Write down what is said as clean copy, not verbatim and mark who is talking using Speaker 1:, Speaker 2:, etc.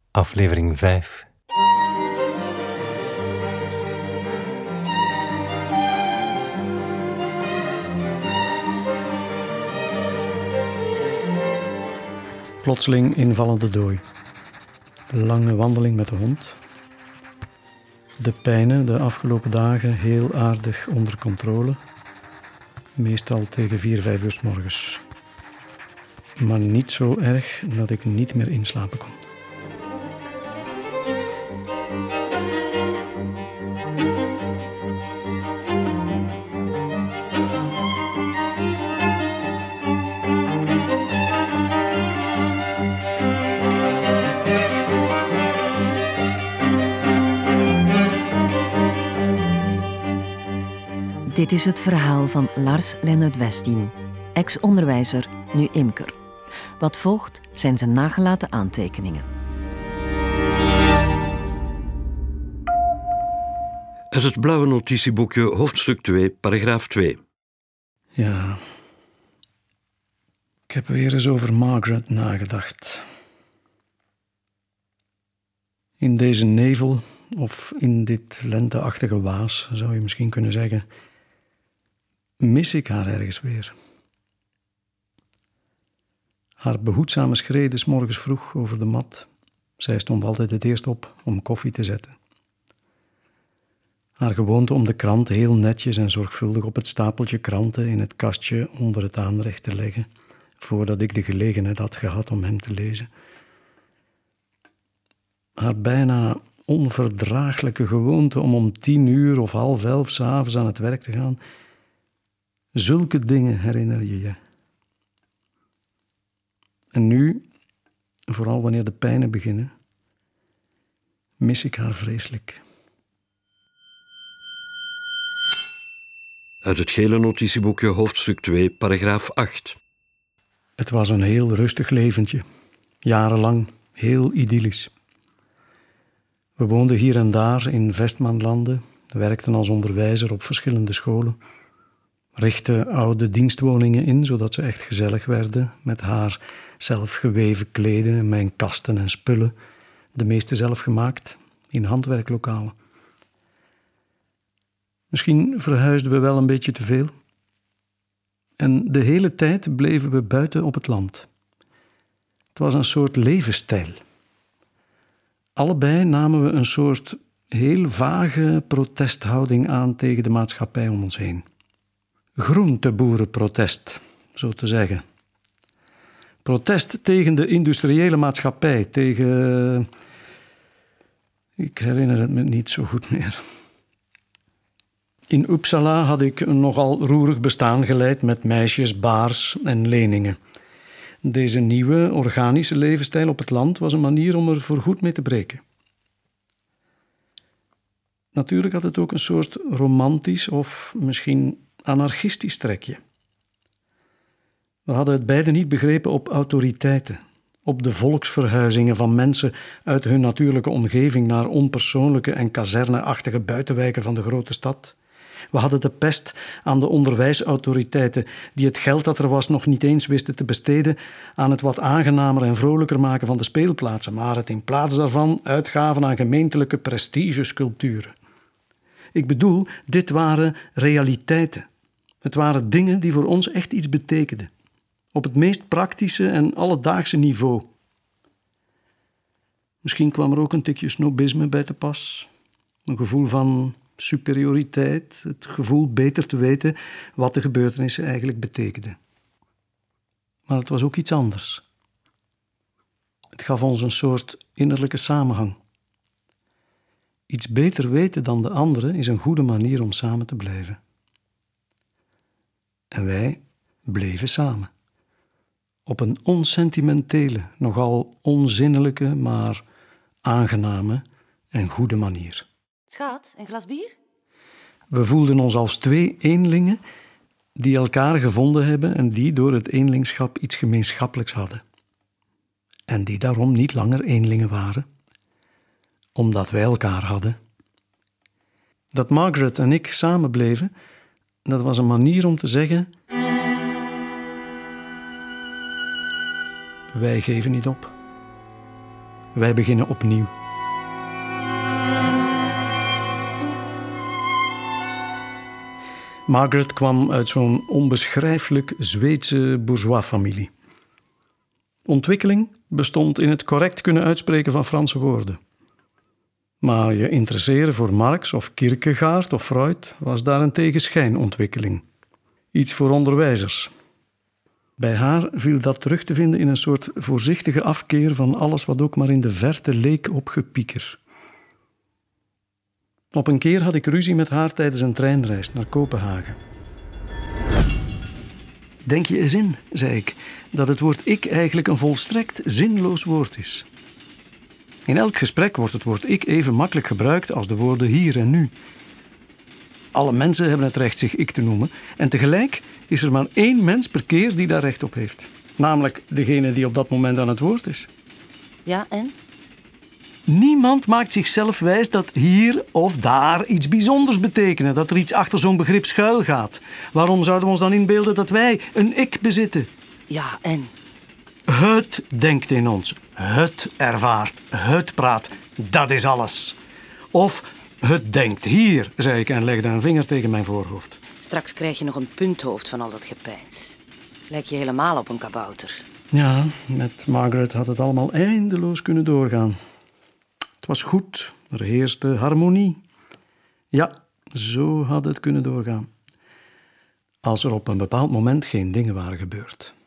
Speaker 1: Aflevering 5.
Speaker 2: Plotseling invallende dooi. De lange wandeling met de hond. De pijnen de afgelopen dagen heel aardig onder controle. Meestal tegen 4-5 uur 's morgens. Maar niet zo erg dat ik niet meer inslapen kon.
Speaker 3: Dit is het verhaal van Lars Lennart Westien, ex-onderwijzer, nu imker. Wat volgt zijn zijn nagelaten aantekeningen.
Speaker 4: Uit het blauwe notitieboekje, hoofdstuk 2, paragraaf 2.
Speaker 2: Ja. Ik heb weer eens over Margaret nagedacht. In deze nevel, of in dit lenteachtige waas, zou je misschien kunnen zeggen, mis ik haar ergens weer. Haar behoedzame schreden 's morgens vroeg over de mat. Zij stond altijd het eerst op om koffie te zetten. Haar gewoonte om de krant heel netjes en zorgvuldig op het stapeltje kranten in het kastje onder het aanrecht te leggen, voordat ik de gelegenheid had gehad om hem te lezen. Haar bijna onverdraaglijke gewoonte om 10 uur of 10:30 s'avonds aan het werk te gaan. Zulke dingen herinner je je. En nu, vooral wanneer de pijnen beginnen, mis ik haar vreselijk.
Speaker 4: Uit het gele notitieboekje, hoofdstuk 2, paragraaf 8.
Speaker 2: Het was een heel rustig leventje. Jarenlang, heel idyllisch. We woonden hier en daar in Vestmanlanden, werkten als onderwijzer op verschillende scholen, richtten oude dienstwoningen in, zodat ze echt gezellig werden, met haar zelfgeweven kleden en mijn kasten en spullen, de meeste zelf gemaakt, in handwerklokalen. Misschien verhuisden we wel een beetje te veel. En de hele tijd bleven we buiten op het land. Het was een soort levensstijl. Allebei namen we een soort heel vage protesthouding aan tegen de maatschappij om ons heen. Groenteboerenprotest, zo te zeggen. Protest tegen de industriële maatschappij, tegen... Ik herinner het me niet zo goed meer. In Uppsala had ik een nogal roerig bestaan geleid met meisjes, baars en leningen. Deze nieuwe, organische levensstijl op het land was een manier om er voorgoed mee te breken. Natuurlijk had het ook een soort romantisch of misschien anarchistisch trekje. We hadden het beide niet begrepen op autoriteiten, op de volksverhuizingen van mensen uit hun natuurlijke omgeving naar onpersoonlijke en kazerneachtige buitenwijken van de grote stad. We hadden de pest aan de onderwijsautoriteiten die het geld dat er was nog niet eens wisten te besteden aan het wat aangenamer en vrolijker maken van de speelplaatsen, maar het in plaats daarvan uitgaven aan gemeentelijke prestigesculpturen. Ik bedoel, dit waren realiteiten. Het waren dingen die voor ons echt iets betekenden. Op het meest praktische en alledaagse niveau. Misschien kwam er ook een tikje snobisme bij te pas. Een gevoel van superioriteit, het gevoel beter te weten wat de gebeurtenissen eigenlijk betekenden. Maar het was ook iets anders. Het gaf ons een soort innerlijke samenhang. Iets beter weten dan de anderen is een goede manier om samen te blijven. En wij bleven samen. Op een onsentimentele, nogal onzinnelijke, maar aangename en goede manier.
Speaker 5: Schat, een glas bier?
Speaker 2: We voelden ons als 2 eenlingen die elkaar gevonden hebben en die door het eenlingschap iets gemeenschappelijks hadden. En die daarom niet langer eenlingen waren, omdat wij elkaar hadden. Dat Margaret en ik samen bleven, dat was een manier om te zeggen: wij geven niet op. Wij beginnen opnieuw. Margaret kwam uit zo'n onbeschrijfelijk Zweedse bourgeois-familie. Ontwikkeling bestond in het correct kunnen uitspreken van Franse woorden. Maar je interesseren voor Marx of Kierkegaard of Freud was daarentegen schijnontwikkeling. Iets voor onderwijzers. Bij haar viel dat terug te vinden in een soort voorzichtige afkeer van alles wat ook maar in de verte leek op gepieker. Op een keer had ik ruzie met haar tijdens een treinreis naar Kopenhagen. Denk je eens in, zei ik, dat het woord ik eigenlijk een volstrekt zinloos woord is. In elk gesprek wordt het woord ik even makkelijk gebruikt als de woorden hier en nu. Alle mensen hebben het recht zich ik te noemen en tegelijk is er maar 1 mens per keer die daar recht op heeft. Namelijk degene die op dat moment aan het woord is.
Speaker 5: Ja, en?
Speaker 2: Niemand maakt zichzelf wijs dat hier of daar iets bijzonders betekenen, dat er iets achter zo'n begrip schuil gaat. Waarom zouden we ons dan inbeelden dat wij een ik bezitten?
Speaker 5: Ja, en?
Speaker 2: Het denkt in ons, het ervaart, het praat, dat is alles. Of het denkt hier, zei ik en legde een vinger tegen mijn voorhoofd.
Speaker 5: Straks krijg je nog een punthoofd van al dat gepeins. Lijk je helemaal op een kabouter.
Speaker 2: Ja, met Margaret had het allemaal eindeloos kunnen doorgaan. Het was goed, er heerste harmonie. Ja, zo had het kunnen doorgaan. Als er op een bepaald moment geen dingen waren gebeurd.